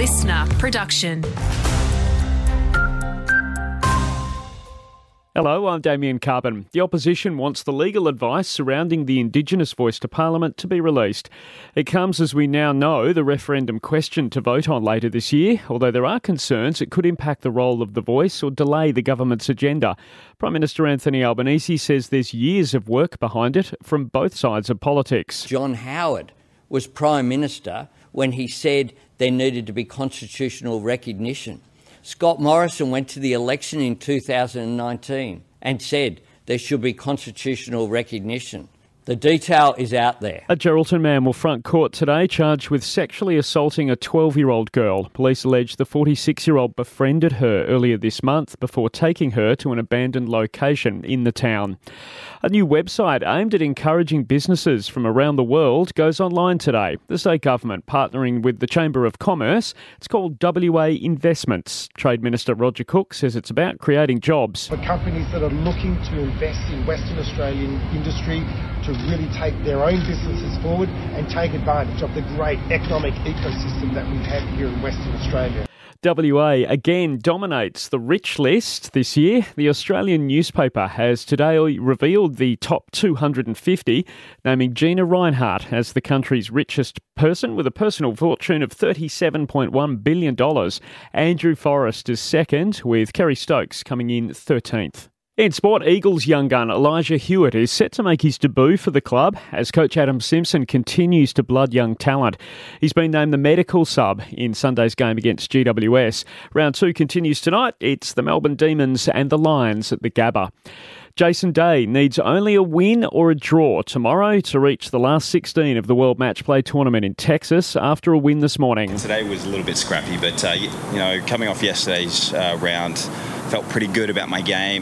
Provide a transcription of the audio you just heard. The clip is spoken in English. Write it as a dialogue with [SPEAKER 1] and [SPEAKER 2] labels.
[SPEAKER 1] listener production.
[SPEAKER 2] Hello, I'm Damien Carbon. The opposition wants the legal advice surrounding the Indigenous voice to Parliament to be released. It comes as we now know the referendum question to vote on later this year, although there are concerns it could impact the role of the voice or delay the government's agenda. Prime Minister Anthony Albanese says there's years of work behind it from both sides of politics.
[SPEAKER 3] John Howard was Prime Minister when he said there needed to be constitutional recognition. Scott Morrison went to the election in 2019 and said there should be constitutional recognition. The detail is out there.
[SPEAKER 2] A Geraldton man will front court today charged with sexually assaulting a 12-year-old girl. Police allege the 46-year-old befriended her earlier this month before taking her to an abandoned location in the town. A new website aimed at encouraging businesses from around the world goes online today. The state government partnering with the Chamber of Commerce. It's called WA Investments. Trade Minister Roger Cook says it's about creating jobs.
[SPEAKER 4] For companies that are looking to invest in Western Australian industry to really take their own businesses forward and take advantage of the great economic ecosystem that we have here in Western Australia.
[SPEAKER 2] WA again dominates the rich list this year. The Australian newspaper has today revealed the top 250, naming Gina Rinehart as the country's richest person with a personal fortune of $37.1 billion. Andrew Forrest is second, with Kerry Stokes coming in 13th. In sport, Eagles young gun Elijah Hewitt is set to make his debut for the club as coach Adam Simpson continues to blood young talent. He's been named the medical sub in Sunday's game against GWS. Round 2 continues tonight. It's the Melbourne Demons and the Lions at the Gabba. Jason Day needs only a win or a draw tomorrow to reach the last 16 of the World Match Play Tournament in Texas after a win this morning.
[SPEAKER 5] Today was a little bit scrappy, but coming off yesterday's round, felt pretty good about my game.